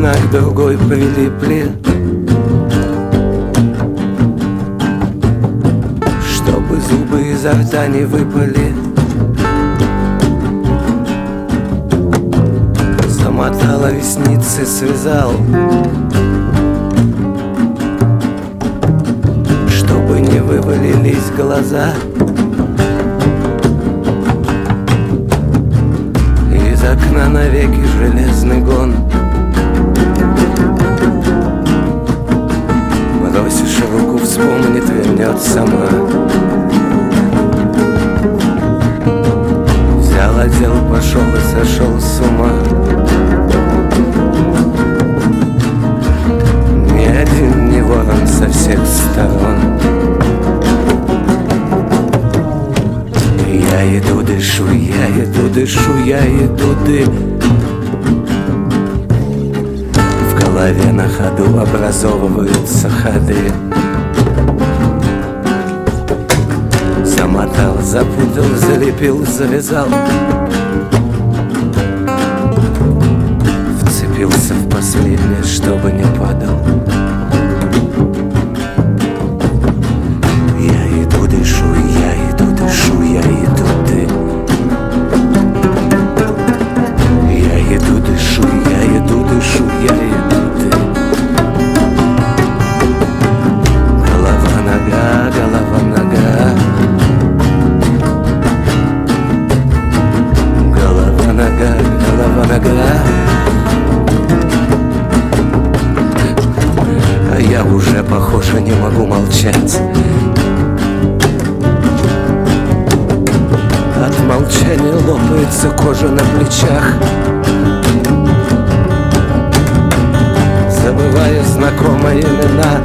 одна к другой прилипли, чтобы зубы изо рта не выпали. Замотала ресницы, связал, чтобы не вывалились глаза. Из окна навеки железный гон. Бросишь руку, вспомнит, вернет сама. Взял, одел, пошел и сошел с ума. Ни один не ворон со всех сторон. Я иду, дышу, я иду, дышу, я иду, В голове на ходу образовываются ходы. Замотал, запутал, залепил, завязал. Вцепился в последнее, чтобы не падал. Я иду, дышу, я иду, дышу, я иду, Я иду, дышу, я иду, дышу, я иду, Голова, нога, голова, нога. Голова, нога, голова, нога. А я уже, похоже, не могу молчать. От молчания лопается кожа на плечах. Забываю знакомые имена.